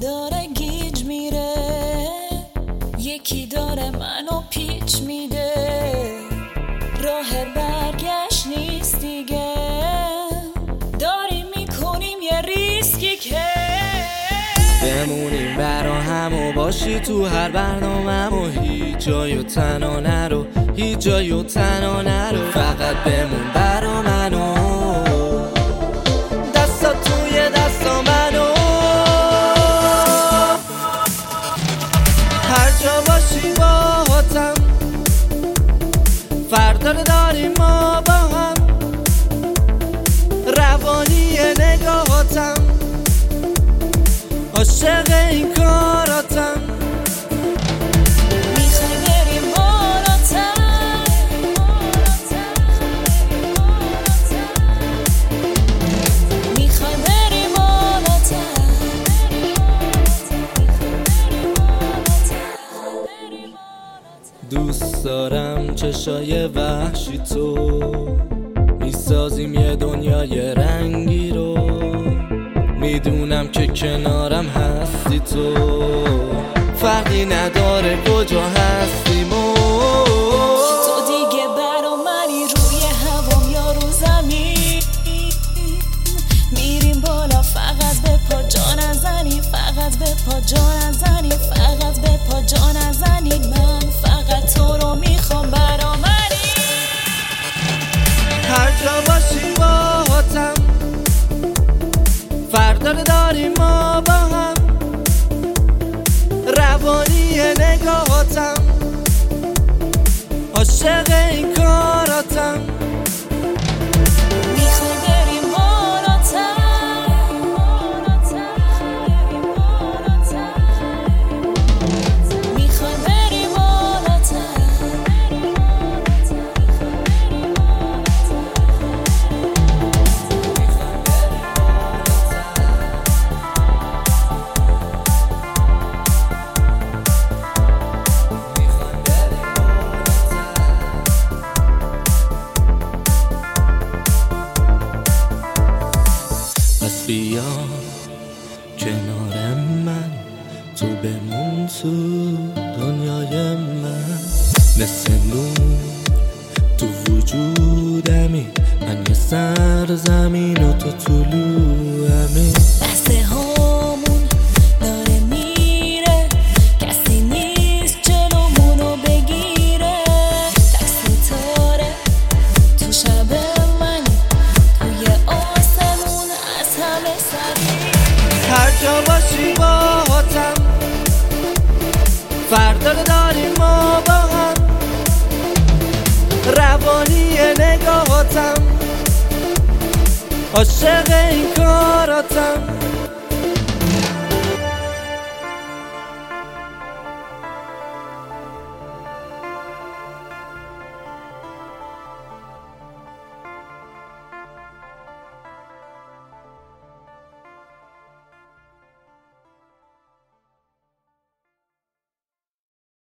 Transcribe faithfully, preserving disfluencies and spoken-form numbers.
داره گیج میره، یکی داره منو پیچ میده، راه برگشت نیست دیگه، داریم میکنیم یه ریسکی که بمونیم برا هم و باشی تو هر برنامه و هیچ جای و تنها نرو، هیچ جای و تنها نرو، فقط بمون برا منو، دستا توی دستا منو، هر جا باشی باهاتم، فردا رو داریم ما با هم، روانی نگاهاتم، عاشق این کاراتم، میخوای بریم بالاتر، میخوای بریم بالاتر، دوست دارم چشای وحشی تو، میسازیم یه دنیای رنگی رو، میدونم که کنارم هستی تو، فرقی نداره کجا هستیم و تو دیگه برا منی، روی هوام یا رو زمین، میریم بالا فقط به پا جا نزنی، فقط به پا جا نزنی، فقط به پا جا نزنی، من فقط تو رو میخوام برا منی، هر جا باشی باهاتم، فردا رو داریم ما با هم، روانی نگاهاتم، عاشق این کاراتم، میخوای بریم بالاتر، میخوای بریم بالاتر، پس بیا کنار من، تو بمون تو دنیای من، مثل نور تو وجودمی، من یه سرزمین و تو طلوعمی، دسته هامون داره میره، کسی نیست جلومونو بگیره، تک ستاره تو شب منی، توی آسمون از همه سری، هر جا باشی باهاتم، فردا رو داریم ما با هم، روانی نگاهاتم، عاشق این کاراتم.